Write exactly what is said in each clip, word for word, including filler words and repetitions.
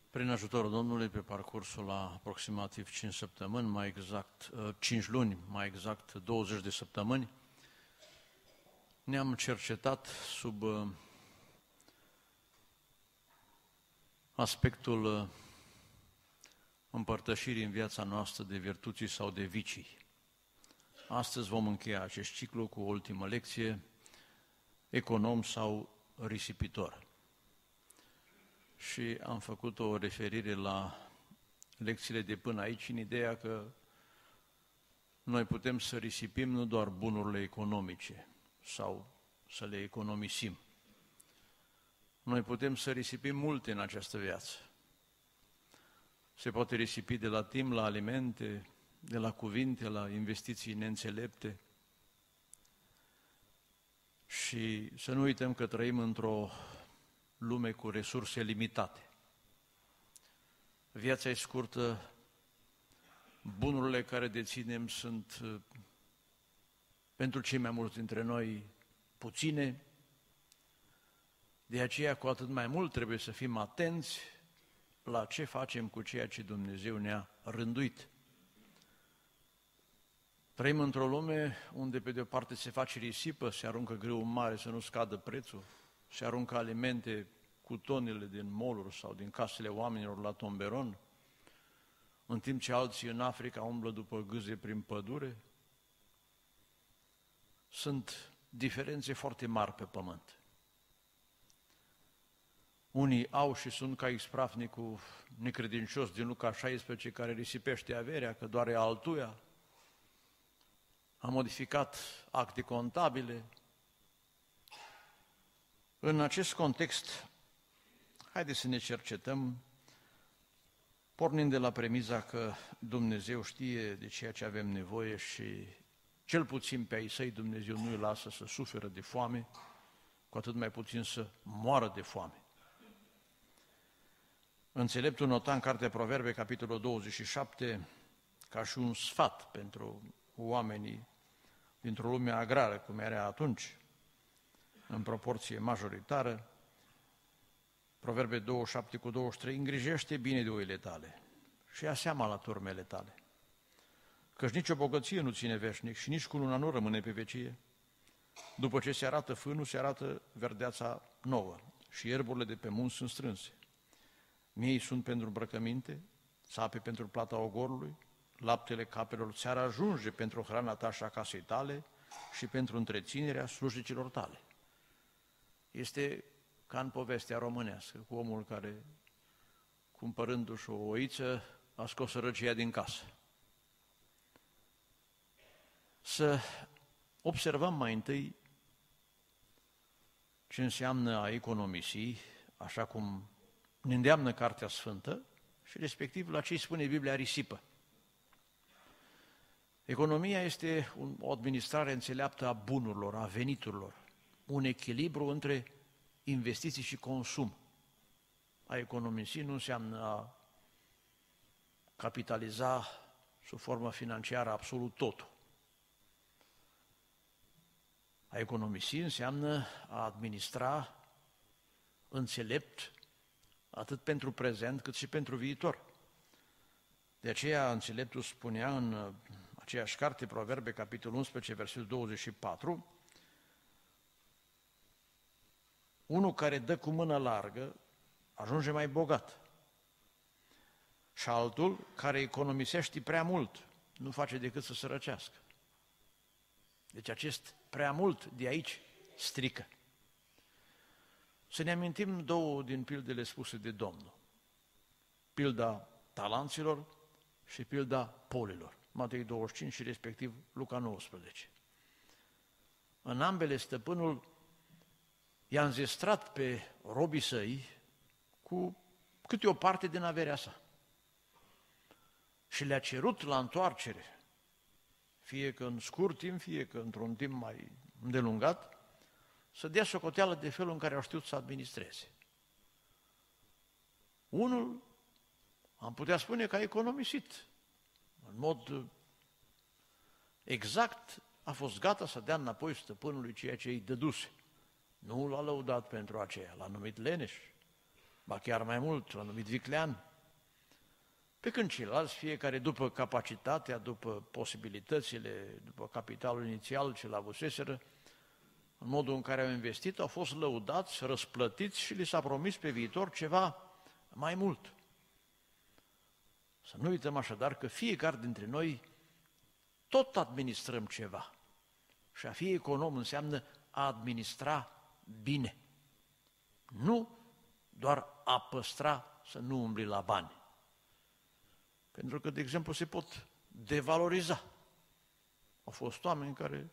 Prin ajutorul Domnului, pe parcursul la aproximativ cinci săptămâni, mai exact cinci luni, mai exact douăzeci de săptămâni, ne-am cercetat sub aspectul împărtășirii în viața noastră de virtuții sau de vicii. Astăzi vom încheia acest ciclu cu o ultimă lecție, econom sau risipitor. Și am făcut o referire la lecțiile de până aici în ideea că noi putem să risipim nu doar bunurile economice sau să le economisim. Noi putem să risipim multe în această viață. Se poate risipi de la timp la alimente, de la cuvinte la investiții neînțelepte. Și să nu uităm că trăim într-o lume cu resurse limitate. Viața e scurtă, bunurile care deținem sunt pentru cei mai mulți dintre noi puține, de aceea cu atât mai mult trebuie să fim atenți la ce facem cu ceea ce Dumnezeu ne-a rânduit. Trăim într-o lume unde pe de o parte se face risipă, se aruncă grâu mare să nu scadă prețul, se aruncă alimente cu tonele din mall-uri sau din casele oamenilor la tomberon, în timp ce alții în Africa umblă după gâze prin pădure. Sunt diferențe foarte mari pe pământ. Unii au și sunt ca ispravnicul necredincios din Luca șaisprezece, care risipește averea, că doar e altuia, a modificat acte contabile. În acest context, haideți să ne cercetăm, pornind de la premiza că Dumnezeu știe de ceea ce avem nevoie și cel puțin pe ai săi Dumnezeu nu îi lasă să suferă de foame, cu atât mai puțin să moară de foame. Înțeleptul nota în Cartea Proverbe, capitolul douăzeci și șapte, ca și un sfat pentru oamenii dintr-o lume agrară, cum era atunci, în proporție majoritară, Proverbe douăzeci și șapte cu douăzeci și trei, îngrijește bine de oile tale și ia seama la turmele tale, căci nicio bogăție nu ține veșnic și nici cununa nu rămâne pe vecie. După ce se arată fânul, se arată verdeața nouă și ierburile de pe munți sunt strânse. Miei sunt pentru îmbrăcăminte, țape pentru plata ogorului, laptele capelor ți-ar ajunge pentru hrana ta și a casei tale și pentru întreținerea slujnicilor tale. Este ca în povestea românească, cu omul care, cumpărându-și o oiță, a scos sărăcia din casă. Să observăm mai întâi ce înseamnă a economisi, așa cum ne îndeamnă Cartea Sfântă, și respectiv la ce îi spune Biblia risipă. Economia este o administrare înțeleaptă a bunurilor, a veniturilor, un echilibru între investiții și consum. A economisi nu înseamnă a capitaliza sub formă financiară absolut totul. A economisi înseamnă a administra înțelept atât pentru prezent cât și pentru viitor. De aceea înțeleptul spunea în aceeași carte, Proverbe, capitolul unsprezece, versetul douăzeci și patru, unul care dă cu mână largă ajunge mai bogat și altul care economisește prea mult nu face decât să sărăcească. Deci acest prea mult de aici strică. Să ne amintim două din pildele spuse de Domnul. Pilda talanților și pilda polilor. Matei douăzeci și cinci și respectiv Luca nouăsprezece. În ambele stăpânul i-a înzestrat pe robii săi cu câte o parte din averea sa. Și le-a cerut la întoarcere, fie că în scurt timp, fie că într-un timp mai îndelungat, să dea socoteală de felul în care au știut să administreze. Unul, am putea spune că a economisit, în mod exact, a fost gata să dea înapoi stăpânului ceea ce îi dăduse. Nu l-a lăudat pentru aceea, l-a numit leneș, ba chiar mai mult, l-a numit viclean. Pe când ceilalți, fiecare după capacitatea, după posibilitățile, după capitalul inițial ce l-avuseseră, în modul în care au investit, au fost lăudați, răsplătiți și li s-a promis pe viitor ceva mai mult. Să nu uităm așadar că fiecare dintre noi tot administrăm ceva. Și a fi econom înseamnă a administra bine. Nu doar a păstra, să nu umbli la bani. Pentru că, de exemplu, se pot devaloriza. Au fost oameni care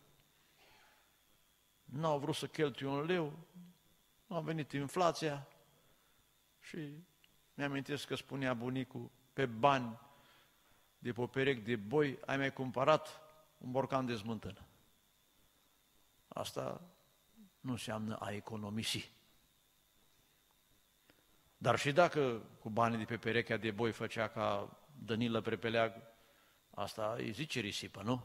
n-au vrut să cheltuie un leu, a venit inflația și mi-amintesc că spunea bunicul, pe bani de pe o pereche de boi, ai mai cumpărat un borcan de smântână. Asta nu înseamnă a economisi. Dar și dacă cu banii de pe perechea de boi făcea ca Dănilă Prepeleag, asta îi zice risipă, nu?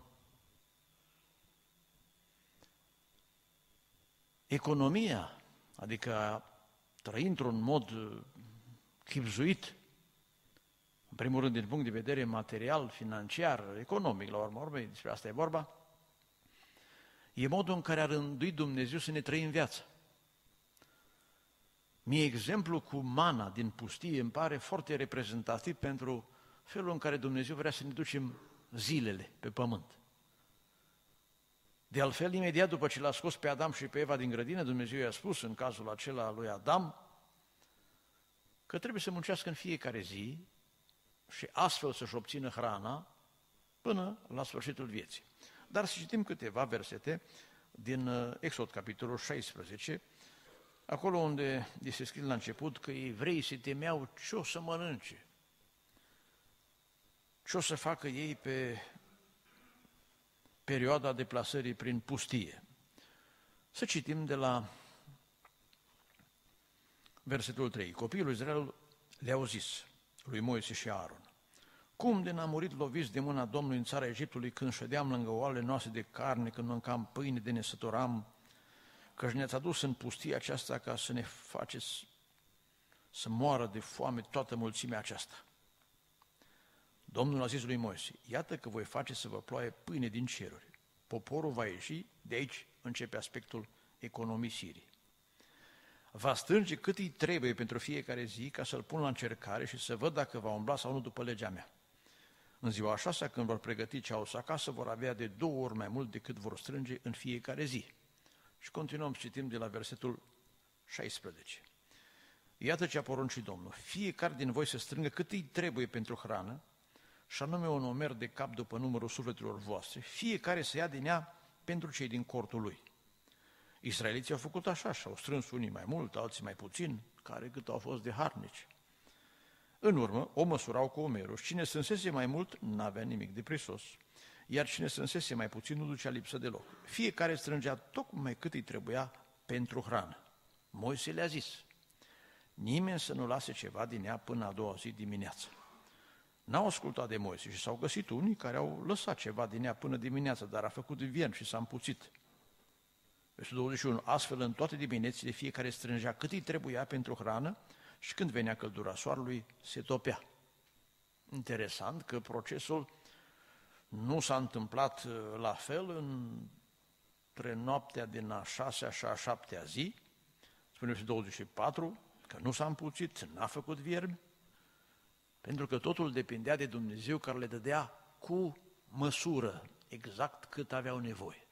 Economia, adică a trăi într-un mod chibzuit, în primul rând din punct de vedere material, financiar, economic, la urmă urmei, despre asta e vorba, e modul în care a rânduit Dumnezeu să ne trăim viața. Mie exemplu cu mana din pustie îmi pare foarte reprezentativ pentru felul în care Dumnezeu vrea să ne ducem zilele pe pământ. De altfel, imediat după ce l-a scos pe Adam și pe Eva din grădină, Dumnezeu i-a spus în cazul acela lui Adam că trebuie să muncească în fiecare zi și astfel să-și obțină hrana până la sfârșitul vieții. Dar să citim câteva versete din Exod, capitolul șaisprezece, acolo unde este scris la început că evreii se temeau ce o să mănânce, ce o să facă ei pe perioada deplasării prin pustie. Să citim de la versetul trei. Copiii lui Israel le-au zis lui Moise și Aaron: cum de n-am murit loviți de mâna Domnului în țara Egiptului când ședeam lângă oalele noastre de carne, când mâncam pâine de ne săturam, căci ne-ați adus în pustia aceasta ca să ne faceți să moară de foame toată mulțimea aceasta. Domnul a zis lui Moise: iată că voi face să vă ploaie pâine din ceruri. Poporul va ieși, de aici începe aspectul economisirii. Va strânge cât îi trebuie pentru fiecare zi ca să-l pun la încercare și să văd dacă va umbla sau nu după legea mea. În ziua a șasea, când vor pregăti ce au să acasă, vor avea de două ori mai mult decât vor strânge în fiecare zi. Și continuăm, citim de la versetul șaisprezece. Iată ce a poruncit Domnul: fiecare din voi să strângă cât îi trebuie pentru hrană, și anume un omer de cap după numărul sufletelor voastre, fiecare să ia din ea pentru cei din cortul lui. Israeliții au făcut așa și au strâns unii mai mult, alții mai puțin, care cât au fost de harnici. În urmă, o măsurau cu omerul și cine strânsese mai mult n-avea nimic de prisos, iar cine strânsese mai puțin nu ducea lipsă deloc. Fiecare strângea tocmai cât îi trebuia pentru hrană. Moise le-a zis: nimeni să nu lase ceva din ea până a doua zi dimineața. N-au ascultat de Moise și s-au găsit unii care au lăsat ceva din ea până dimineața, dar a făcut vien și s-a împuțit. Versetul douăzeci și unu. Astfel, în toate diminețile, fiecare strângea cât îi trebuia pentru hrană și când venea căldura soarelui, se topea. Interesant că procesul nu s-a întâmplat la fel între noaptea din a șasea și a șaptea zi, spune versetul douăzeci și patru, că nu s-a împuțit, n-a făcut viermi, pentru că totul depindea de Dumnezeu care le dădea cu măsură, exact cât aveau nevoie.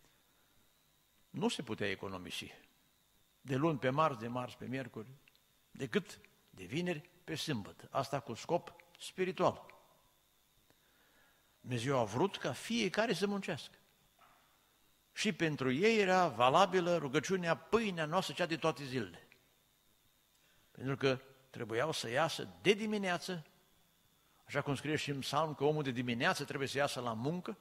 Nu se putea economisi de luni pe marți, de marți pe miercuri, decât de vineri pe sâmbătă. Asta cu scop spiritual. Dumnezeu a vrut ca fiecare să muncească. Și pentru ei era valabilă rugăciunea: pâinea noastră cea de toate zilele. Pentru că trebuiau să iasă de dimineață, așa cum scrie și în Psalm că omul de dimineață trebuie să iasă la muncă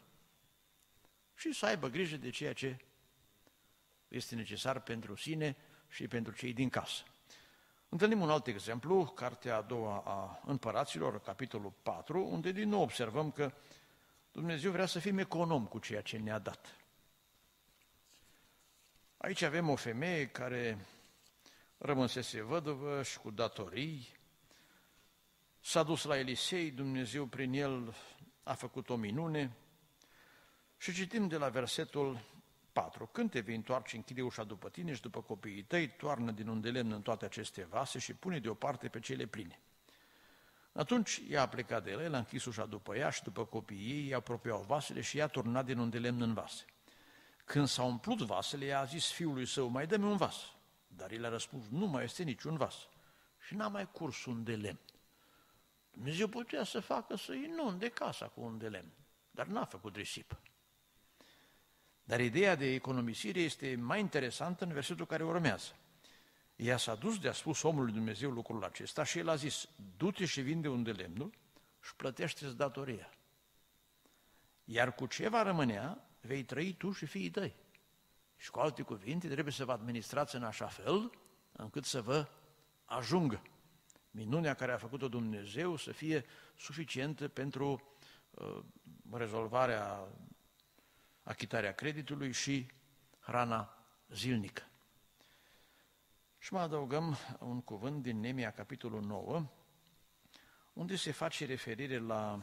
și să aibă grijă de ceea ce este necesar pentru sine și pentru cei din casă. Întâlnim un alt exemplu, cartea a doua a Împăraților, capitolul patru, unde din nou observăm că Dumnezeu vrea să fim econom cu ceea ce ne-a dat. Aici avem o femeie care rămăsese văduvă și cu datorii, s-a dus la Elisei, Dumnezeu prin el a făcut o minune și citim de la versetul patru. Când te vei întoarce, închide ușa după tine și după copiii tăi, toarnă din un de lemn în toate aceste vase și pune deoparte pe cele pline. Atunci ea a plecat de el, el a închis ușa după ea și după copiii ei, i-a apropiat vasele și i-a turnat din un de lemn în vase. Când s-au umplut vasele, ea a zis fiului său, mai dă-mi un vas. Dar el a răspuns, nu mai este niciun vas. Și n-a mai curs un de lemn. Dumnezeu putea să facă să inunde casa cu un de lemn, dar n-a făcut risipă. Dar ideea de economisire este mai interesantă în versetul care urmează. Ea s-a dus de a spus omului Dumnezeu lucrul acesta și el a zis, du-te și vinde un de lemnul și plătește-ți datoria. Iar cu ce va rămânea, vei trăi tu și fiii tăi. Și cu alte cuvinte, trebuie să vă administrați în așa fel încât să vă ajungă. Minunea care a făcut-o Dumnezeu să fie suficientă pentru uh, rezolvarea, achitarea creditului și hrana zilnică. Și mai adăugăm un cuvânt din Neemia, capitolul nouă, unde se face referire la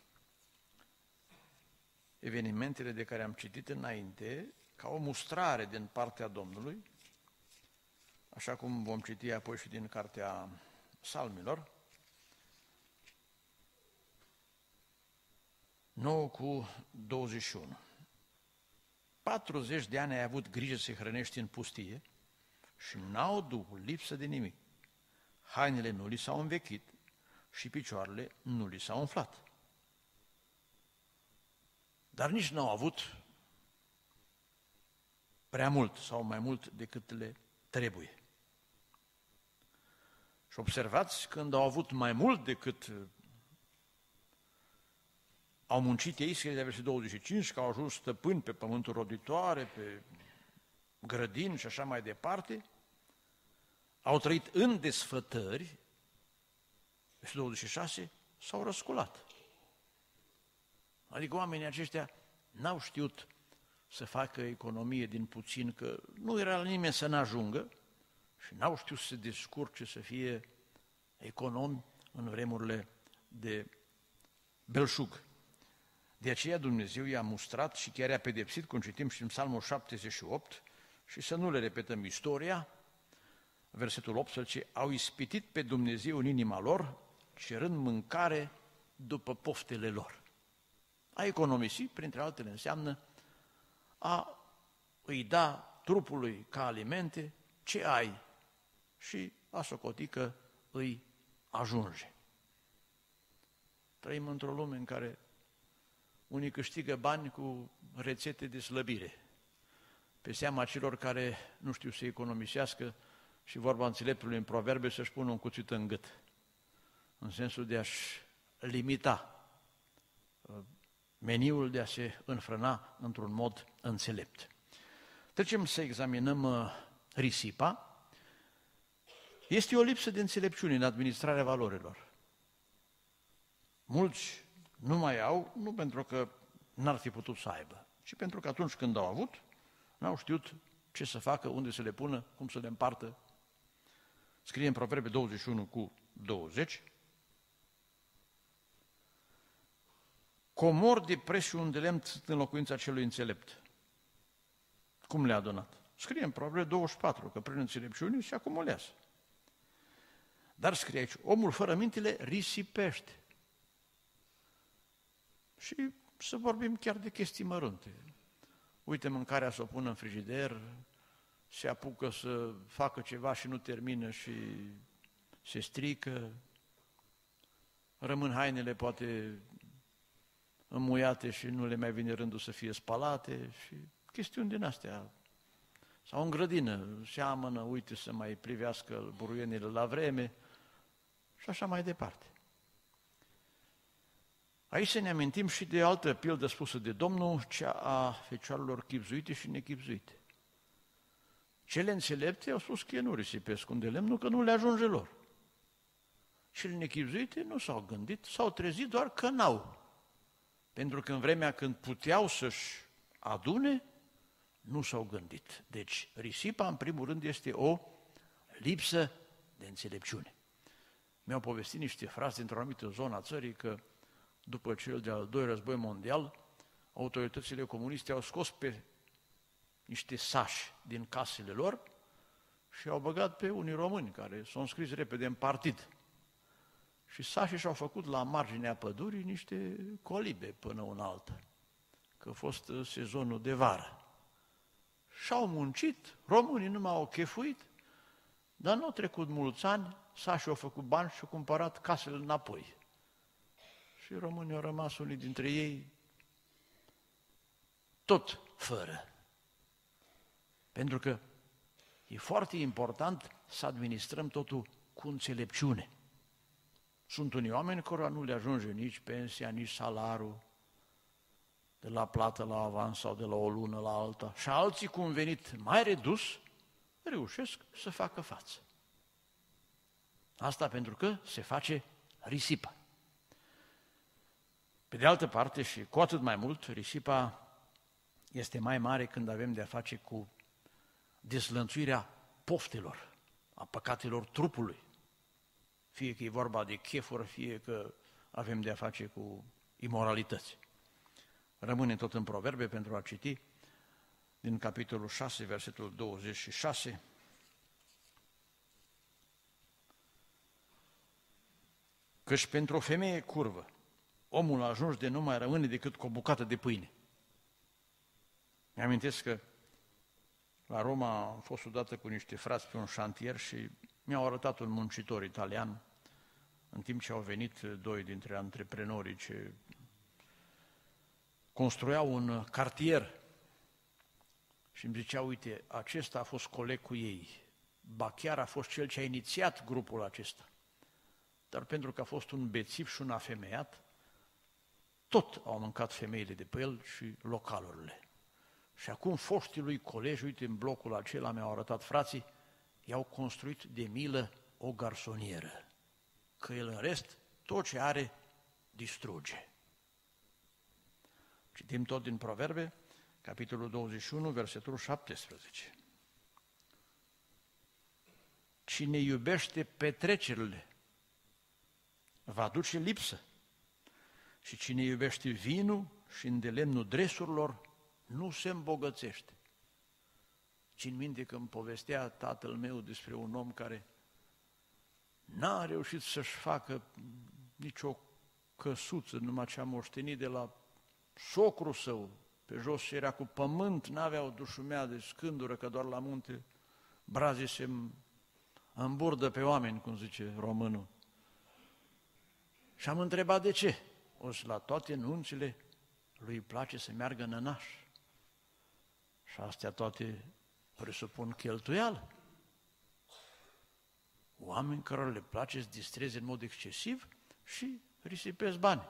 evenimentele de care am citit înainte, ca o mustrare din partea Domnului, așa cum vom citi apoi și din cartea Psalmilor, nouă cu douăzeci și unu. patruzeci de ani ai avut grijă să-i hrănești în pustie și n-au duhul lipsă de nimic. Hainele nu li s-au învechit și picioarele nu li s-au umflat. Dar nici n-au avut prea mult sau mai mult decât le trebuie. Și observați, când au avut mai mult decât au muncit ei, scrie de versetul douăzeci și cinci, că au ajuns stăpâni pe pământul roditoare, pe grădini și așa mai departe, au trăit în desfătări, versetul douăzeci și șase, s-au răsculat. Adică oamenii aceștia n-au știut să facă economie din puțin, că nu era la nimeni să n-ajungă și n-au știut să se descurce, să fie economi în vremurile de belșug. De aceea Dumnezeu i-a mustrat și chiar i-a pedepsit, cum citim și în Psalmul șaptezeci și opt, și să nu le repetăm istoria, versetul optsprezece, au ispitit pe Dumnezeu în inima lor, cerând mâncare după poftele lor. A economisi, printre altele, înseamnă a îi da trupului ca alimente ce ai și a socoti că îi ajunge. Trăim într-o lume în care unii câștigă bani cu rețete de slăbire, pe seama celor care nu știu să economisească și vorba înțeleptului în proverbe să-și pună un cuțit în gât, în sensul de a-și limita meniul, de a se înfrâna într-un mod înțelept. Trecem să examinăm risipa. Este o lipsă de înțelepciune în administrarea valorilor. Mulți nu mai au, nu pentru că n-ar fi putut să aibă, ci pentru că atunci când au avut, n-au știut ce să facă, unde să le pună, cum să le împartă. Scrie în Proverbe douăzeci și unu cu douăzeci, comori de preț și un de lemn sunt în locuința celui înțelept. Cum le-a adunat? Scrie în Proverbe douăzeci și patru, că prin înțelepciune se acumulează. Dar scrie aici, omul fără mintele risipește. Și să vorbim chiar de chestii mărunte. Uite, mâncarea să o pună în frigider, se apucă să facă ceva și nu termină și se strică, rămân hainele poate înmuiate și nu le mai vine rândul să fie spălate și chestiuni din astea. Sau în grădină, seamănă, uite să mai privească buruienile la vreme și așa mai departe. Aici să ne amintim și de altă pildă spusă de Domnul, cea a fecioarelor chibzuite și nechibzuite. Cele înțelepte au spus că nu risipesc un de lemn, că nu le ajunge lor. Cele nechibzuite nu s-au gândit, s-au trezit doar că n-au. Pentru că în vremea când puteau să-și adune, nu s-au gândit. Deci risipa, în primul rând, este o lipsă de înțelepciune. Mi-au povestit niște frați dintr-o anumită zonă a țării că după cel de-al doilea război mondial, autoritățile comuniste au scos pe niște sași din casele lor și au băgat pe unii români care s-au înscris repede în partid. Și sașii și-au făcut la marginea pădurii niște colibe până una altă, că a fost sezonul de vară. Și-au muncit, românii nu m-au chefuit, dar nu au trecut mulți ani, sașii au făcut bani și au cumpărat casele înapoi. Și românii au rămas unii dintre ei tot fără. Pentru că e foarte important să administrăm totul cu înțelepciune. Sunt unii oameni care nu le ajunge nici pensia, nici salarul, de la plată la avans sau de la o lună la alta. Și alții cu un venit mai redus reușesc să facă față. Asta pentru că se face risipă. Pe de altă parte, și cu atât mai mult, risipa este mai mare când avem de-a face cu dezlănțuirea poftelor, a păcatelor trupului. Fie că e vorba de chefuri, fie că avem de-a face cu imoralități. Rămânem tot în Proverbe pentru a citi din capitolul șase, versetul douăzeci și șase. Căci pentru o femeie curvă, omul ajuns de nu mai rămâne decât cu o bucată de pâine. Mi-amintesc că la Roma am fost odată cu niște frați pe un șantier și mi-au arătat un muncitor italian, în timp ce au venit doi dintre antreprenorii ce construiau un cartier și îmi zicea, uite, acesta a fost coleg cu ei, ba chiar a fost cel ce a inițiat grupul acesta. Dar pentru că a fost un bețiv și un afemeiat, tot au mâncat femeile de pe el și localurile. Și acum foștii lui colegi, uite, în blocul acela mi-au arătat frații, i-au construit de milă o garsonieră, că el în rest, tot ce are, distruge. Citim tot din Proverbe, capitolul douăzeci și unu, versetul șaptesprezece. Cine iubește petrecerile va duce lipsă și cine iubește vinul și îndelemnul dresurilor nu se îmbogățește. Țin minte că îmi povestea tatăl meu despre un om care n-a reușit să-și facă nicio căsuță, numai ce a moștenit de la socrul său, pe jos era cu pământ, n-avea o dușumea de scândură, că doar la munte brazii se îmburdă pe oameni, cum zice românul. Și am întrebat de ce. O să la toate nunțile lui place să meargă nănaș. Și astea toate presupun cheltuială. Oameni care le place să distreze în mod excesiv și risipesc bani.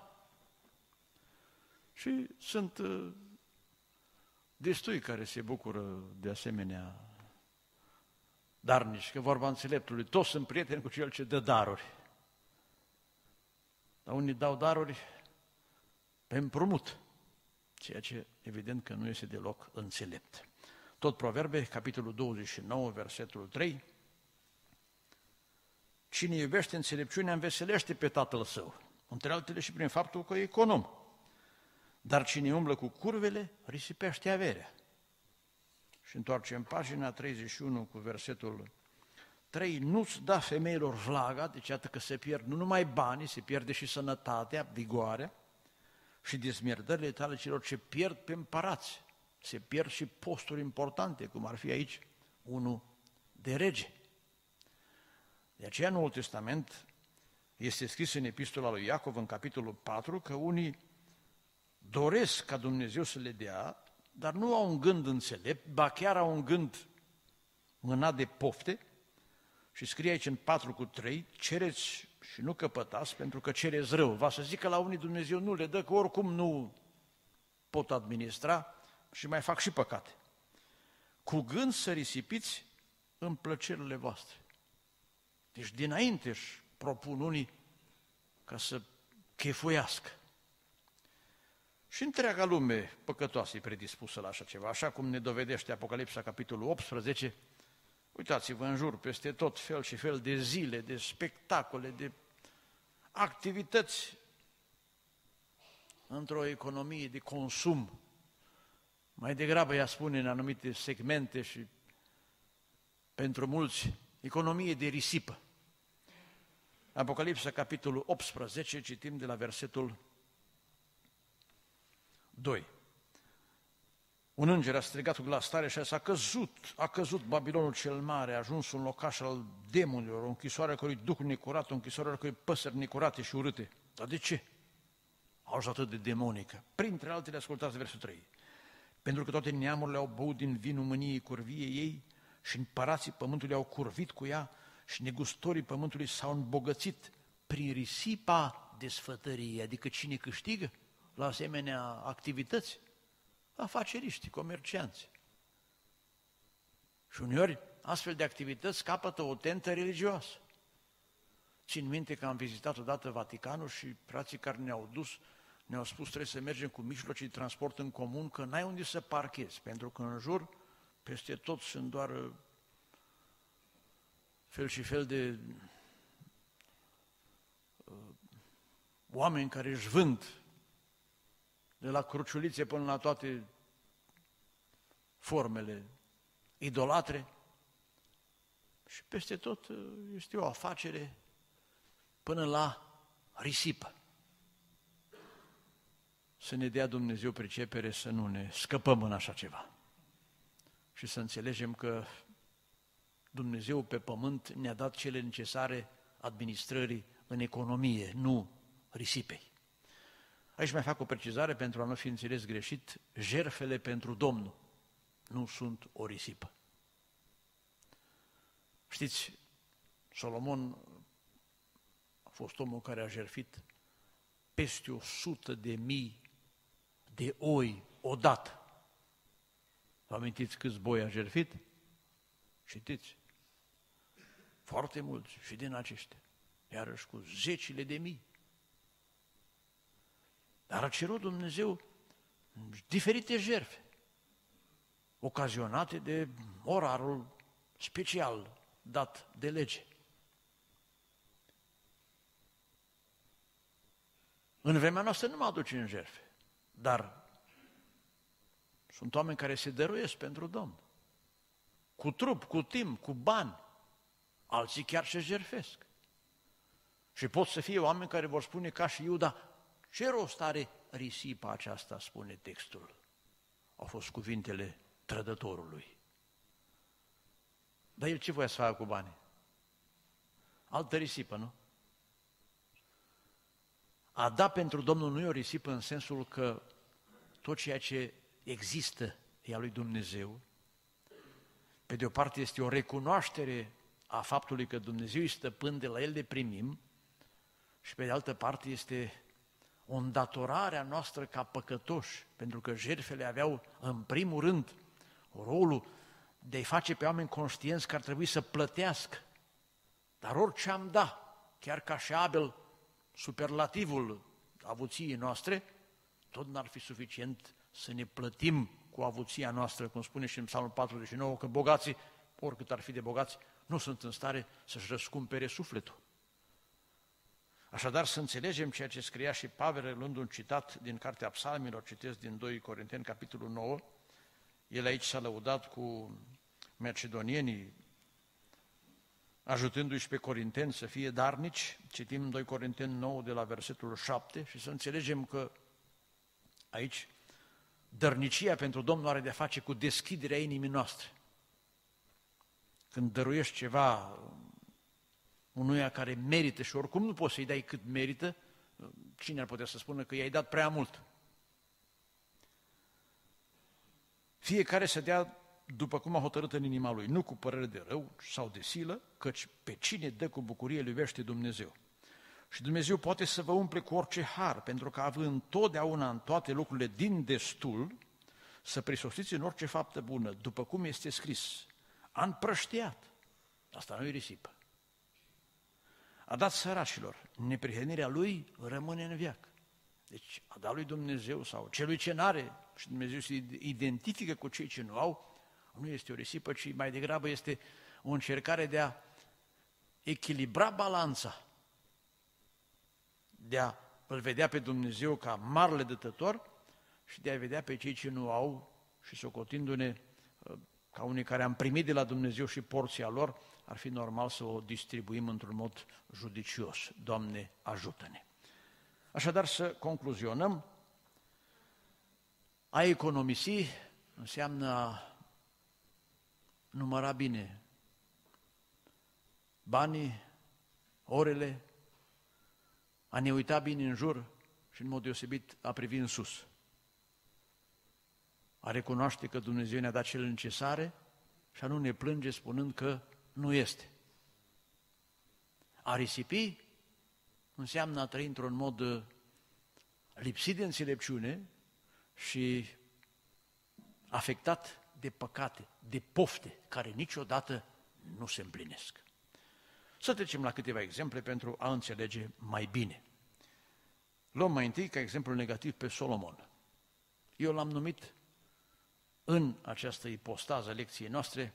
Și sunt uh, destui care se bucură de asemenea darnici, că vorba înțeleptului, toți sunt prieteni cu cel ce dă daruri. Dar unii dau daruri pe împrumut, ceea ce evident că nu este deloc înțelept. Tot Proverbe, capitolul douăzeci și nouă, versetul trei, cine iubește înțelepciunea înveselește pe tatăl său, între altele și prin faptul că e econom. Dar cine umblă cu curvele, risipește averea. Și întoarcem pagina treizeci și unu cu versetul trei, nu-ți da femeilor vlaga, deci iată că se pierd nu numai banii, se pierde și sănătatea, vigoarea, și dezmierdările tale celor ce pierd pe împărați. Se pierd și posturi importante, cum ar fi aici unul de rege. De aceea în Noul Testament este scris în epistola lui Iacov, în capitolul patru, că unii doresc ca Dumnezeu să le dea, dar nu au un gând înțelept, ba chiar au un gând mânat de pofte, și scrie aici în patru cu trei, cereți și nu căpătați, pentru că cereți rău. Va să zică la unii Dumnezeu nu le dă, că oricum nu pot administra și mai fac și păcate. Cu gând să risipiți în plăcerile voastre. Deci dinainte își propun unii ca să chefuiască. Și întreaga lume păcătoasă e predispusă la așa ceva, așa cum ne dovedește Apocalipsa, capitolul optsprezece, Uitați-vă în jur, peste tot fel și fel de zile, de spectacole, de activități într-o economie de consum. Mai degrabă ea spune în anumite segmente și pentru mulți, economie de risipă. Apocalipsa, capitolul optsprezece, citim de la versetul doi. Un înger a strigat cu glas tare și a zis, a căzut, a căzut Babilonul cel mare, a ajuns un locaș al demonilor, o închisoare a cărui duh necurat, o închisoare a cărui păsări necurate și urâte. Dar de ce? Au ajuns atât de demonică. Printre altele, ascultați versetul trei. Pentru că toate neamurile au băut din vinul mâniei curviei ei și împărații pământului au curvit cu ea și negustorii pământului s-au îmbogățit prin risipa desfătării, adică cine câștigă la asemenea activități? Afaceriști, comercianți. Și uneori astfel de activități capătă o tentă religioasă. Țin minte că am vizitat odată Vaticanul și frații care ne-au dus ne-au spus trebuie să mergem cu mijloace de transport în comun, că n-ai unde să parchezi, pentru că în jur, peste tot sunt doar fel și fel de uh, oameni care își vând de la cruciulițe până la toate formele idolatre și peste tot este o afacere până la risipă. Să ne dea Dumnezeu pricepere să nu ne scăpăm în așa ceva și să înțelegem că Dumnezeu pe pământ ne-a dat cele necesare administrării în economie, nu risipei. Aici mai fac o precizare pentru a nu fi înțeles greșit, jertfele pentru Domnul nu sunt o risipă. Știți, Solomon a fost omul care a jertfit peste o sută de mii de oi odată. Vă amintiți câți boi a jertfit? Citiți. Foarte mulți și din aceștia. Iarăși cu zecile de mii. Dar a cerut Dumnezeu diferite jertfe, ocazionate de orarul special dat de lege. În vremea noastră nu mă aduce în jertfe, dar sunt oameni care se dăruiesc pentru Domn. Cu trup, cu timp, cu bani. Alții chiar se jertfesc. Și pot să fie oameni care vor spune ca și Iuda, ce rost are risipa aceasta, spune textul. Au fost cuvintele trădătorului. Dar el ce voia să facă cu banii? Altă risipă, nu? A da pentru Domnul nu e o risipă în sensul că tot ceea ce există e a lui Dumnezeu. Pe de o parte este o recunoaștere a faptului că Dumnezeu este stăpân, de la El de primim, și pe de altă parte este o îndatorare a noastră ca păcătoși, pentru că jertfele aveau în primul rând rolul de a-i face pe oameni conștienți că ar trebui să plătească. Dar orice am da, chiar ca și Abel, superlativul avuției noastre, tot n-ar fi suficient să ne plătim cu avuția noastră, cum spune și în Psalmul patruzeci și nouă, că bogații, oricât ar fi de bogați, nu sunt în stare să-și răscumpere sufletul. Așadar, să înțelegem ceea ce scria și Pavel, luând un citat din Cartea Psalmilor, citesc din doi Corinteni, capitolul nouă, el aici s-a lăudat cu macedonienii, ajutându-i și pe corinteni să fie darnici, citim doi Corinteni nouă de la versetul șapte și să înțelegem că aici dărnicia pentru Domnul are de-a face cu deschiderea inimii noastre. Când dăruiești ceva unuia care merită și oricum nu poți să-i dai cât merită, cine ar putea să spună că i-ai dat prea mult? Fiecare să dea după cum a hotărât în inima lui, nu cu părere de rău sau de silă, căci pe cine dă cu bucurie îl iubește Dumnezeu. Și Dumnezeu poate să vă umple cu orice har, pentru că având întotdeauna în toate lucrurile din destul, să prisosiți în orice faptă bună, după cum este scris, a împrăștiat. Asta nu e risipă. A dat săracilor, neprihănirea lui rămâne în veac. Deci a dat lui Dumnezeu sau celui ce n-are, și Dumnezeu se identifică cu cei ce nu au, nu este o risipă, ci mai degrabă este o încercare de a echilibra balanța, de a îl vedea pe Dumnezeu ca marele dătător și de a vedea pe cei ce nu au și socotindu-ne ca unii care am primit de la Dumnezeu și porția lor, ar fi normal să o distribuim într-un mod judicios. Doamne, ajută-ne! Așadar, să concluzionăm, a economisi înseamnă a număra bine banii, orele, a ne uita bine în jur și în mod deosebit a privi în sus. A recunoaște că Dumnezeu ne-a dat cele necesare și a nu ne plânge spunând că nu este. A risipi înseamnă a trăi într-un mod lipsit de înțelepciune și afectat de păcate, de pofte, care niciodată nu se împlinesc. Să trecem la câteva exemple pentru a înțelege mai bine. Luăm mai întâi ca exemplu negativ pe Solomon. Eu l-am numit în această ipostază lecției noastre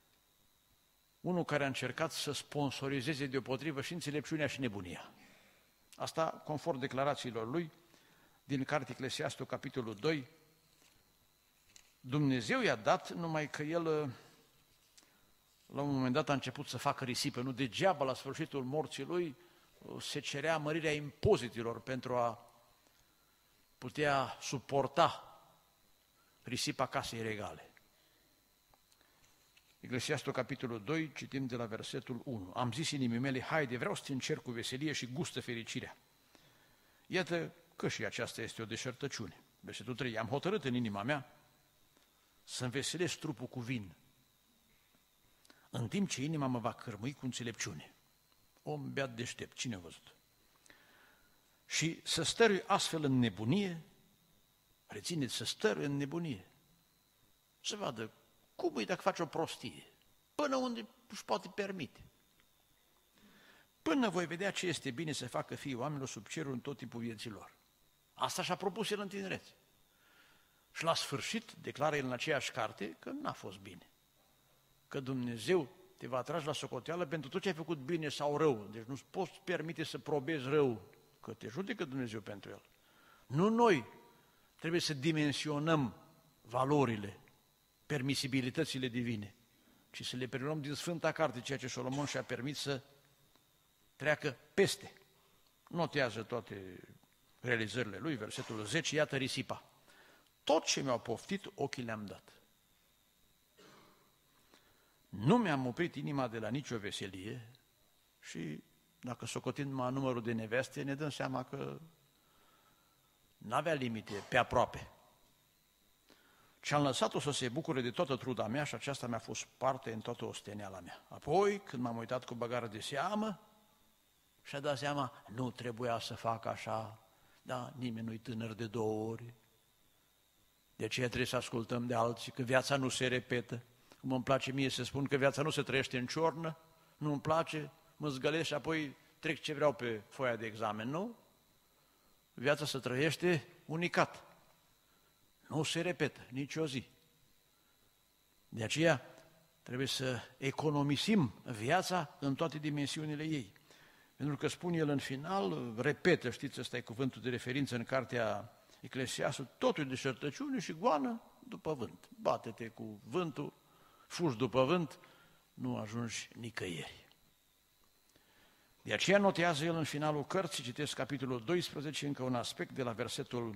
unul care a încercat să sponsorizeze deopotrivă și înțelepciunea și nebunia. Asta conform declarațiilor lui din cartea Eclesiastul, capitolul doi. Dumnezeu i-a dat, numai că el la un moment dat a început să facă risipă. Nu degeaba la sfârșitul morții lui se cerea mărirea impozitelor pentru a putea suporta risipa casei regale. Eclesiastul, capitolul doi, citim de la versetul unu. Am zis inimii mele, haide, vreau să te încerc cu veselie și gustă fericirea. Iată că și aceasta este o deșertăciune. Versetul trei. Am hotărât în inima mea să înveselesc trupul cu vin, în timp ce inima mă va cărmui cu înțelepciune. Om beat deștept, cine a văzut? Și să stărui astfel în nebunie, rețineți, să stărui în nebunie, să vadă cum e dacă face o prostie, până unde își poate permite. Până voi vedea ce este bine să facă fiii oamenilor sub cerul în tot timpul vieții lor. Asta și-a propus el în tinerețe. Și la sfârșit declară el în aceeași carte că n-a fost bine. Că Dumnezeu te va trage la socoteală pentru tot ce ai făcut bine sau rău. Deci nu poți permite să probezi rău, că te judecă Dumnezeu pentru el. Nu noi trebuie să dimensionăm valorile, permisibilitățile divine, ci să le preluăm din Sfânta Carte, ceea ce Solomon și-a permis să treacă peste. Notează toate realizările lui, versetul zece, iată risipa. Tot ce mi-au poftit, ochii le-am dat. Nu mi-am oprit inima de la nicio veselie și dacă socotim numai numărul de neveste, ne dăm seama că n-avea limite pe aproape. Și am lăsat-o să se bucure de toată truda mea și aceasta mi-a fost parte în toată osteneala mea. Apoi, când m-am uitat cu băgare de seamă, și-a dat seama, nu trebuia să fac așa, da, nimeni nu-i tânăr de două ori. De aceea trebuie să ascultăm de alții, că viața nu se repetă. Cum îmi place mie să spun că viața nu se trăiește în ciornă, nu îmi place, mă zgălesc și apoi trec ce vreau pe foaia de examen, nu? Viața se trăiește unicat. Nu se repetă nicio zi. De aceea trebuie să economisim viața în toate dimensiunile ei. Pentru că spune el în final, repetă, știți, ăsta e cuvântul de referință în cartea Eclesiastul, totul e deșertăciune și goană după vânt. Bate-te cu vântul, fugi după vânt, nu ajungi nicăieri. De aceea notează el în finalul cărții, citesc capitolul doisprezece, încă un aspect de la versetul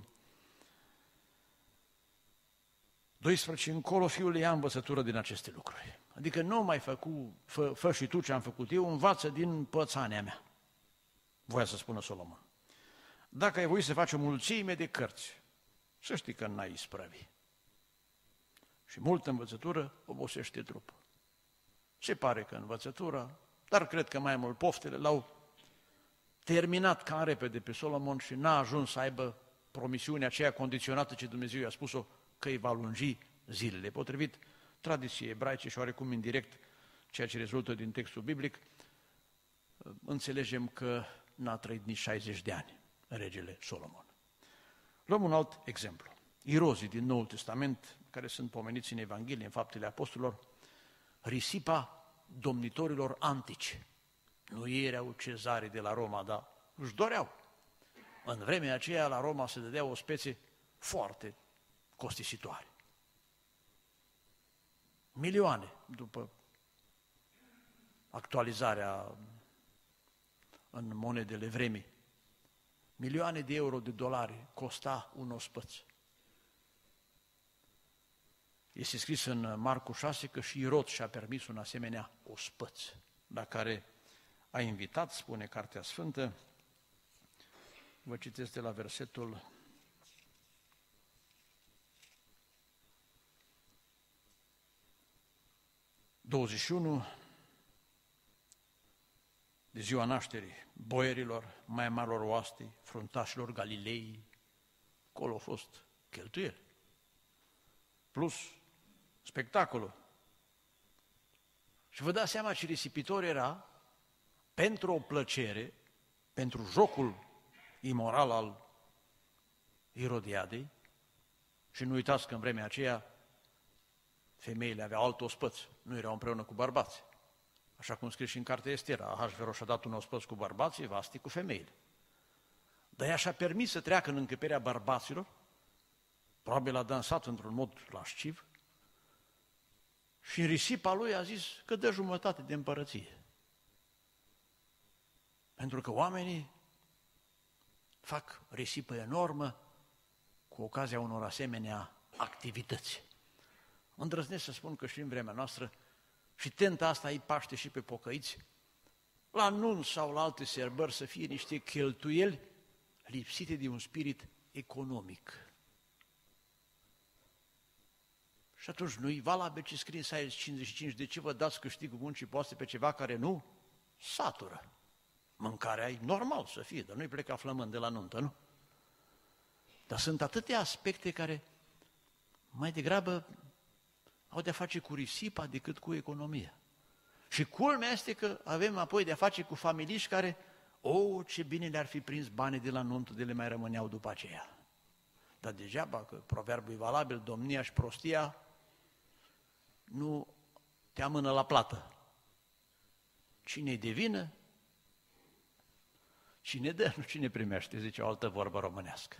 doisprezece încolo, fiul ia învățătură din aceste lucruri. Adică nu mai făcu, fă, fă și tu ce am făcut eu, învață din pățania mea. Voia să spună Solomon. Dacă ai voit să faci o mulțime de cărți, să știi că n-ai isprăvi. Și multă învățătură obosește trupul. Se pare că învățătura, dar cred că mai mult poftele l-au terminat cam repede pe Solomon și n-a ajuns să aibă promisiunea aceea condiționată ce Dumnezeu i-a spus-o, că îi va lungi zilele. Potrivit tradiției ebraice și oarecum indirect, ceea ce rezultă din textul biblic, înțelegem că n-a trăit nici șaizeci de ani regele Solomon. Luăm un alt exemplu. Irozii din Noul Testament, care sunt pomeniți în Evanghelie, în Faptele Apostolilor, risipa domnitorilor antici. Nu ei erau cezarii de la Roma, dar își doreau. În vremea aceea la Roma se dădea o specie foarte costisitoare. Milioane, după actualizarea în monedele vremii, milioane de euro, de dolari costa un ospăț. Este scris în Marcu șase că și Irod și-a permis un asemenea ospăț, la care a invitat, spune Cartea Sfântă. Vă citesc de la versetul douăzeci și unu, de ziua nașterii boierilor, mai marilor oastei, fruntașilor Galilei, acolo au fost cheltuieli, plus spectacolul. Și vă dați seama ce risipitor era pentru o plăcere, pentru jocul imoral al Irodiadei. Și nu uitați că în vremea aceea femeile aveau alt ospăț, nu erau împreună cu bărbații. Așa cum scrie și în cartea Estera, Ahasveros a dat un ospăț cu bărbații, Vasti cu femeile. Dar ea și-a permis să treacă în încăperea bărbaților, probabil a dansat într-un mod lasciv, și în risipa lui a zis că dă jumătate de împărăție. Pentru că oamenii fac risipă enormă cu ocazia unor asemenea activități. Îndrăznesc să spun că și în vremea noastră și tenta asta îi paște și pe pocăiți, la nunți sau la alte sărbări să fie niște cheltuieli lipsite de un spirit economic. Și atunci nu-i valabil ce scrie în Isaia cincizeci și cinci, de ce vă dați câștigul muncii poate pe ceva care nu satură? Mâncarea e normal să fie, dar nu-i pleca flămând de la nuntă, nu? Dar sunt atâtea aspecte care mai degrabă au de-a face cu risipa decât cu economia. Și culmea este că avem apoi de-a face cu familiști care, o, ce bine le-ar fi prins banii de la nuntă, de le mai rămâneau după aceea. Dar degeaba că proverbul e valabil, domnia și prostia nu te amână la plată. Cine-i de vină, cine dă, nu cine primește, zice o altă vorbă românească.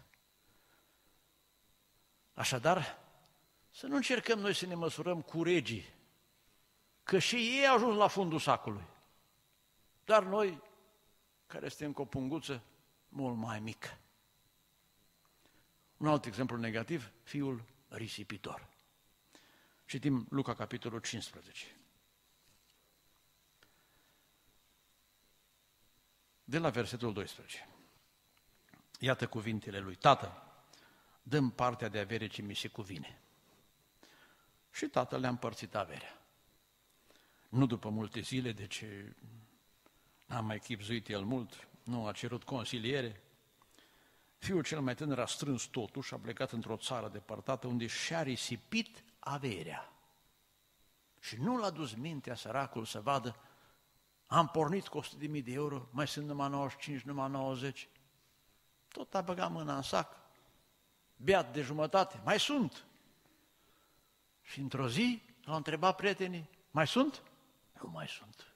Așadar, să nu încercăm noi să ne măsurăm cu regii, că și ei au ajuns la fundul sacului. Dar noi, care suntem cu o punguță mult mai mică. Un alt exemplu negativ, fiul risipitor. Citim Luca, capitolul cincisprezece. De la versetul doisprezece. Iată cuvintele lui: Tată, dă-mi partea de avere ce mi se cuvine. Și tatăl le-a împărțit averea. Nu după multe zile, deci n-a mai chibzuit el mult, nu a cerut consiliere. Fiul cel mai tânăr a strâns totul și a plecat într-o țară depărtată unde și-a risipit averea. Și nu l-a dus mintea săracul să vadă, am pornit cu o sută de mii de euro, mai sunt numai nouăzeci și cinci, numai nouăzeci. Tot a băgat mâna în sac, beat de jumătate, mai sunt. Și într-o zi l-au întrebat prietenii, mai sunt? Nu mai sunt.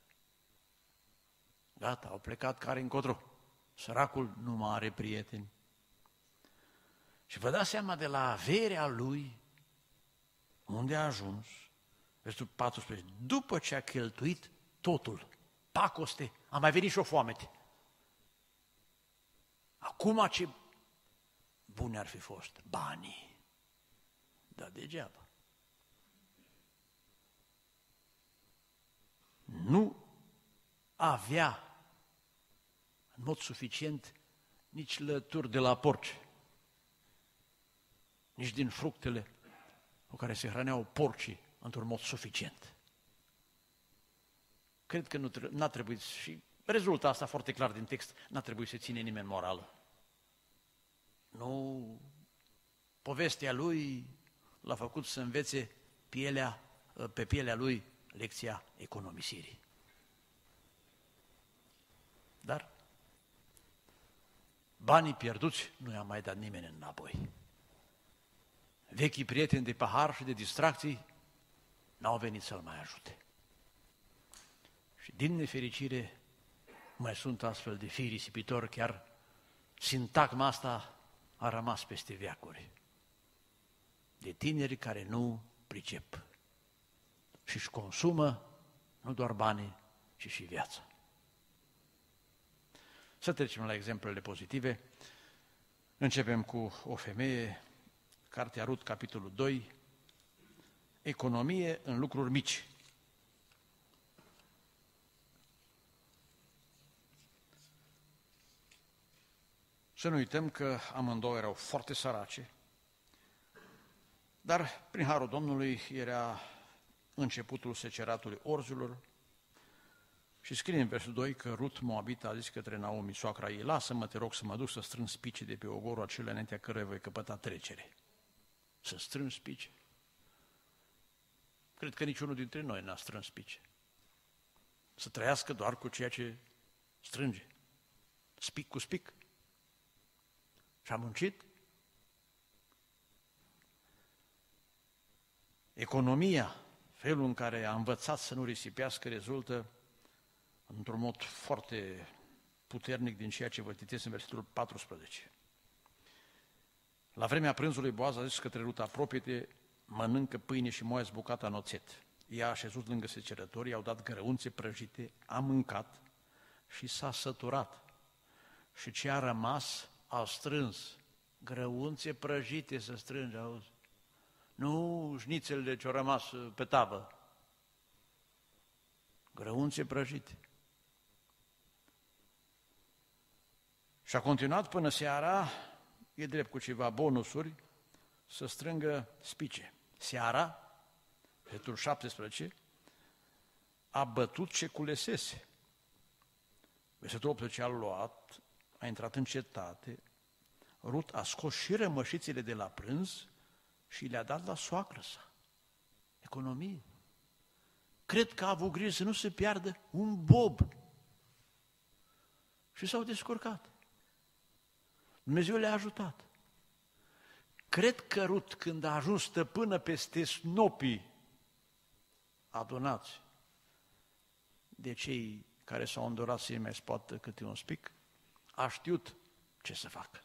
Gata, au plecat care încotro. Săracul nu mai are prieteni. Și vă dați seama de la averea lui unde a ajuns. Versetul paisprezece. După ce a cheltuit totul, pacoste, a mai venit și o foamete. Acum ce bune ar fi fost banii. Dar degeaba. Nu avea în mod suficient nici lături de la porci, nici din fructele cu care se hrăneau porcii într-un mod suficient. Cred că nu n-a trebuit, și rezultă asta foarte clar din text, n-a trebuit să ține nimeni morală. Nu, povestea lui l-a făcut să învețe pielea, pe pielea lui lecția economisirii. Dar banii pierduți nu i-a mai dat nimeni înapoi. Vechii prieteni de pahar și de distracții n-au venit să-l mai ajute. Și din nefericire mai sunt astfel de fii risipitori, chiar sintagma asta a rămas peste veacuri. De tineri care nu pricep și își consumă nu doar banii, ci și viața. Să trecem la exemplele pozitive. Începem cu o femeie, Cartea Rut, capitolul doi, economie în lucruri mici. Să nu uităm că amândouă erau foarte sărace, dar prin harul Domnului era începutul seceratului orzilor și scrie în versul doi că Rut Moabita a zis către Naomi, soacra ei, lasă-mă, te rog, să mă duc să strâng spice de pe ogorul acela înaintea căruia voi căpăta trecere. Să strâng spice? Cred că niciunul dintre noi n-a strâns spice. Să trăiască doar cu ceea ce strânge, spic cu spic. Și a muncit. Economia, felul în care a învățat să nu risipească, rezultă într-un mod foarte puternic din ceea ce vă citesc în versetul paisprezece. La vremea prânzului Boaz a zis către Rut, apropie-te, mănâncă pâine și moaie bucata în oțet. Ea a așezut lângă secerători, i-au dat grăunțe prăjite, a mâncat și s-a săturat. Și ce a rămas, a strâns. Grăunțe prăjite să strânge, auzi? Nu șnițelele ce-au rămas pe tavă. Grăunțe prăjite. Și a continuat până seara, e drept cu ceva bonusuri, să strângă spice. Seara, versetul șaptesprezece, a bătut ce culesese. Versetul optsprezece a luat, a intrat în cetate, Rut a scos și rămășițele de la prânz și le-a dat la soacră sa. Economie. Cred că a avut grijă să nu se piardă un bob. Și s-au descurcat. Dumnezeu le-a ajutat. Cred că Rut, când a ajuns stăpână peste snopii adunați de cei care s-au îndurat să-i mai scoată câte un spic, a știut ce să facă.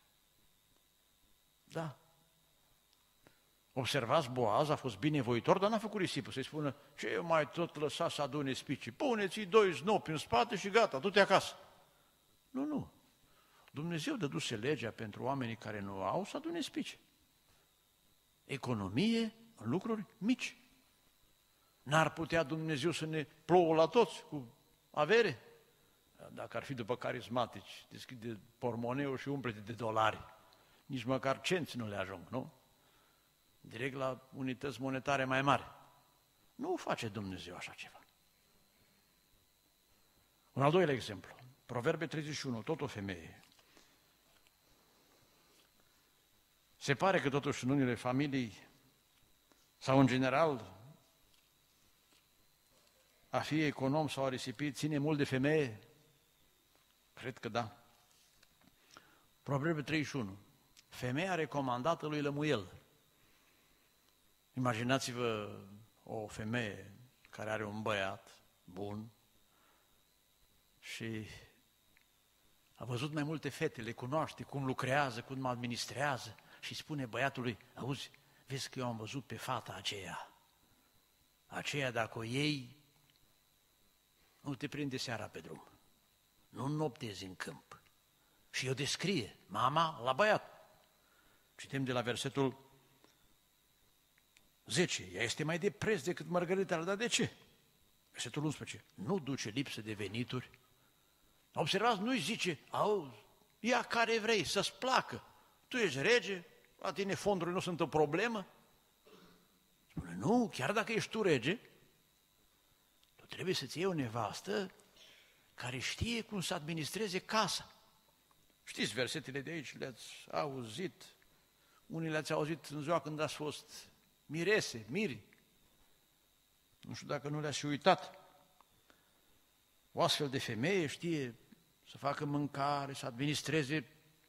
Da. Observați, Boaz a fost binevoitor, dar n-a făcut risipă să-i spună, ce mai tot lăsa să adune spicii, puneți-i doi snopi în spate și gata, du-te acasă. Nu, nu. Dumnezeu dăduse legea pentru oamenii care nu au să adune spici. Economie în lucruri mici. N-ar putea Dumnezeu să ne plouă la toți cu avere? Dacă ar fi după carismatici, deschide pormoneul și umple de dolari. Nici măcar cenți nu le ajung, nu? Direct la unități monetare mai mari. Nu face Dumnezeu așa ceva. Un al doilea exemplu. Proverbe treizeci și unu, tot o femeie. Se pare că totuși în unele familii, sau în general, a fi econom sau a risipi ține mult de femeie? Cred că da. Proverbe treizeci și unu. Femeia recomandată lui Lămuel. Imaginați-vă o femeie care are un băiat bun și a văzut mai multe fete, le cunoaște, cum lucrează, cum administrează și spune băiatului, auzi, vezi că eu am văzut pe fata aceea, aceea dacă o iei, nu te prinde seara pe drum, nu noptezi în câmp. Și eu descrie, mama la băiat. Citim de la versetul zece, ea este mai de preț decât mărgăritele, dar de ce? Versetul unsprezece, nu duce lipsă de venituri. Observați, nu-i zice, auzi, ia care vrei, să-ți placă. Tu ești rege, la tine fondurile nu sunt o problemă. Spune, nu, chiar dacă ești tu rege, tu trebuie să-ți iei o nevastă care știe cum să administreze casa. Știți versetele de aici, le-ați auzit, unii le-ați auzit în ziua când ați fost mirese, miri. Nu știu dacă nu le-ați și uitat. O astfel de femeie știe să facă mâncare, să administreze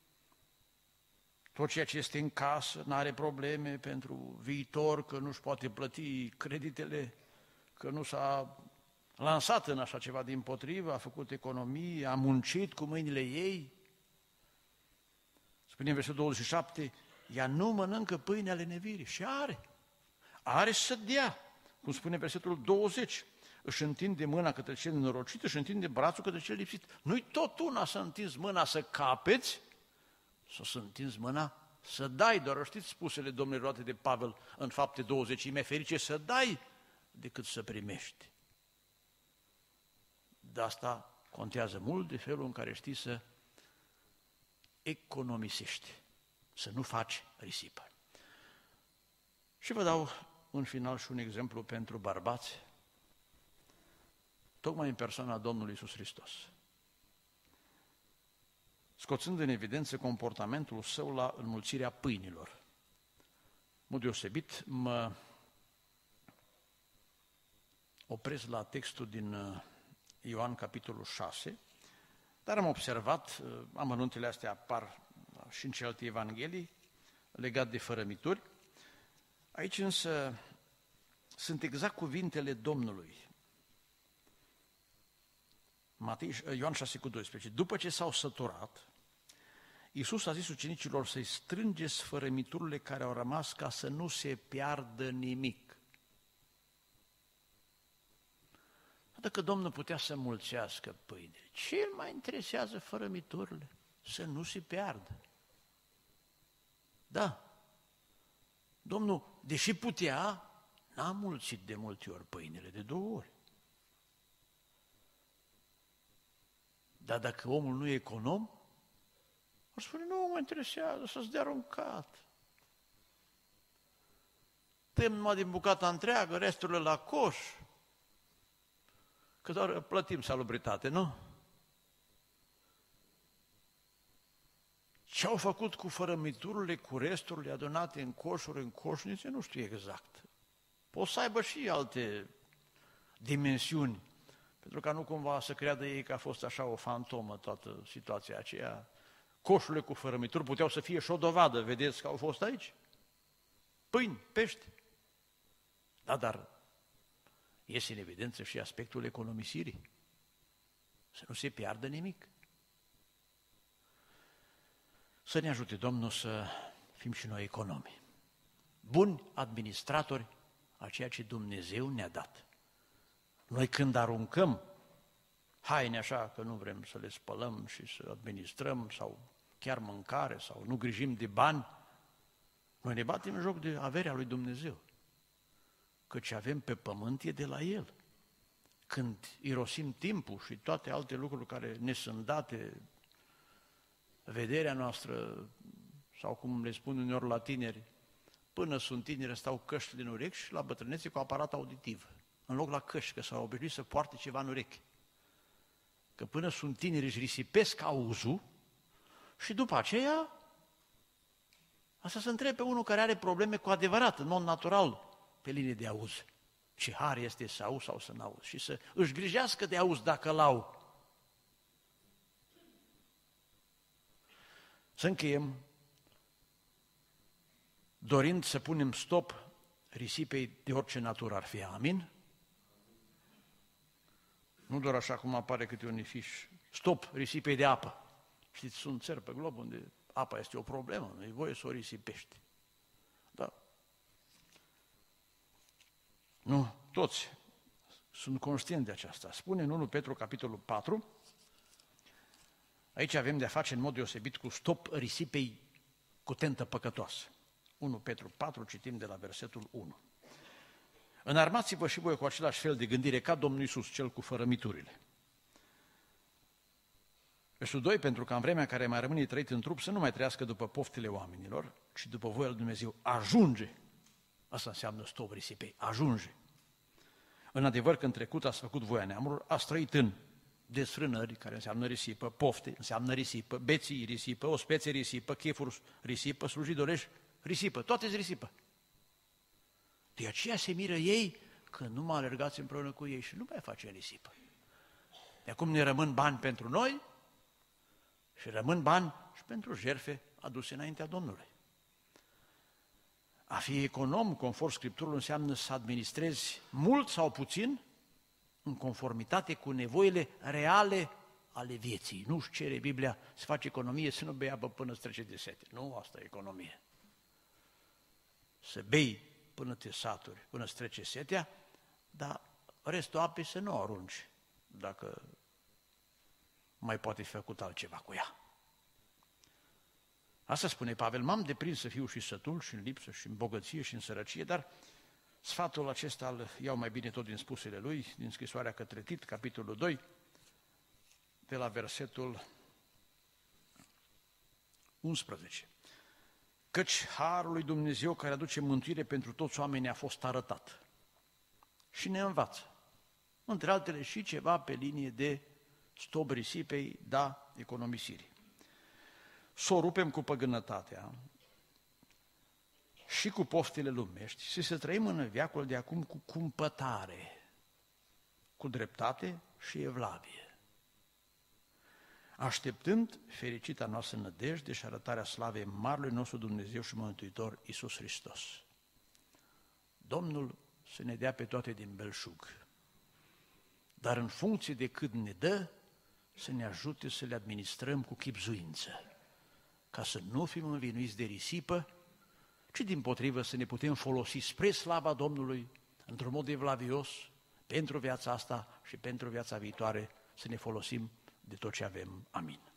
tot ceea ce este în casă, nu are probleme pentru viitor, că nu-și poate plăti creditele, că nu s-a lansat în așa ceva, dimpotrivă, a făcut economie, a muncit cu mâinile ei. Spune în versetul douăzeci și șapte, ea nu mănâncă pâine ale nevirii și are. Are să dea, cum spune versetul douăzeci, își întinde mâna către cel nenorocit, își întinde brațul către cel lipsit. Nu-i tot una să întinzi mâna să capeți, sau să întinzi mâna să dai, doar știți spusele Domnului roate de Pavel în Fapte douăzeci, e mai ferice să dai decât să primești. De asta contează mult de felul în care știi să economisești, să nu faci risipă. Și vă dau în final și un exemplu pentru bărbați, tocmai în persoana Domnului Iisus Hristos, scoțând în evidență comportamentul său la înmulțirea pâinilor. În mod deosebit, mă opresc la textul din Ioan, capitolul șase, dar am observat, amănuntele astea apar și în celelalte evanghelii, legat de fărămituri. Aici însă sunt exact cuvintele Domnului. Matei, Ioan șase cu doisprezece. După ce s-au săturat, Iisus a zis ucenicilor să-i strângeți fărămiturile care au rămas ca să nu se piardă nimic. Dacă Domnul putea să mulțească pâinile, ce îl mai interesează fărămiturile? Să nu se piardă. Da. Domnul, deși putea, n-a mulțit de multe ori pâinile, de două ori. Dar dacă omul nu e econom, ar spune, nu mă interesează, să-ți dea aruncat. Tăiem numai din bucata întreagă, resturile la coș, că doar plătim salubritate, nu? Ce au făcut cu fărămiturile, cu resturile adunate în coșuri, în coșnițe, nu știu exact. Pot să aibă și alte dimensiuni, pentru ca nu cumva să creadă ei că a fost așa o fantomă toată situația aceea. Coșurile cu fărămituri puteau să fie și o dovadă, vedeți că au fost aici. Pâini, pești. Da, dar iese în evidență și aspectul economisirii. Să nu se piardă nimic. Să ne ajute Domnul să fim și noi economi. Buni administratori a ceea ce Dumnezeu ne-a dat. Noi când aruncăm haine așa că nu vrem să le spălăm și să administrăm sau chiar mâncare sau nu grijim de bani, noi ne batem în joc de averea lui Dumnezeu. Căci avem pe pământ e de la El. Când irosim timpul și toate alte lucruri care ne sunt date, vederea noastră, sau cum le spun uneori la tineri, până sunt tineri stau căști din urechi și la bătrânețe cu aparat auditiv, în loc la căști, că s-au obișnuit să poarte ceva în urechi. Că până sunt tineri își risipesc auzul și după aceea, asta se întrebe unul care are probleme cu adevărat, în mod natural, pe linie de auz. Ce har este să auzi sau să n-auzi și să își grijească de auz dacă l-au. Să încheiem dorind să punem stop risipei de orice natură ar fi. Amin? Nu doar așa cum apare câte un ifiș. Stop risipei de apă. Știți, sunt țări pe glob unde apa este o problemă, nu e voie să o risipești. Da. Nu, toți sunt conștienți de aceasta. Spune în întâi Petru, capitolul patru, aici avem de-a face în mod deosebit cu stop risipei cu tentă păcătoasă. întâi Petru patru, citim de la versetul unu. Înarmați-vă și voi cu același fel de gândire ca Domnul Iisus, cel cu fărămiturile. Versetul doi, pentru că în vremea care mai rămâne trăit în trup să nu mai trăiască după poftele oamenilor, ci după voia lui Dumnezeu. Ajunge! Asta înseamnă stop risipei. Ajunge! În adevăr că în trecut ați făcut voia neamurilor, ați trăit în desfrânări, care înseamnă risipă, pofte, înseamnă risipă, beții risipă, ospețe risipă, chefuri risipă, slujidorești risipă, toate-s risipă. De aceea se miră ei că nu mă alergați împreună cu ei și nu mai face risipă. De acum ne rămân bani pentru noi și rămân bani și pentru jertfe aduse înaintea Domnului. A fi econom, conform Scripturilor, înseamnă să administrezi mult sau puțin în conformitate cu nevoile reale ale vieții. Nu-și cere Biblia să faci economie, să nu bei apă până îți trece de sete. Nu, asta e economie. Să bei până te saturi, până îți trece setea, dar restul apei să nu o arunci, dacă mai poate fi făcut altceva cu ea. Asta spune Pavel, m-am deprins să fiu și sătul, și în lipsă, și în bogăție, și în sărăcie, dar sfatul acesta îl iau mai bine tot din spusele lui, din scrisoarea către Tit, capitolul doi, de la versetul unsprezece. Căci harul lui Dumnezeu care aduce mântuire pentru toți oamenii a fost arătat și ne învață. Între altele și ceva pe linie de stop risipei, da economisirii. Să o rupem cu păgânătatea și cu poftele lumești și să trăim în veacul de acum cu cumpătare, cu dreptate și evlavie, așteptând fericita noastră nădejde și arătarea slavei Marelui nostru Dumnezeu și Mântuitor Iisus Hristos. Domnul să ne dea pe toate din belșug, dar în funcție de cât ne dă, să ne ajute să le administrăm cu chibzuință, ca să nu fim învinuiți de risipă, ci dimpotrivă să ne putem folosi spre slava Domnului, într-un mod evlavios, pentru viața asta și pentru viața viitoare, să ne folosim de tot ce avem. Amin.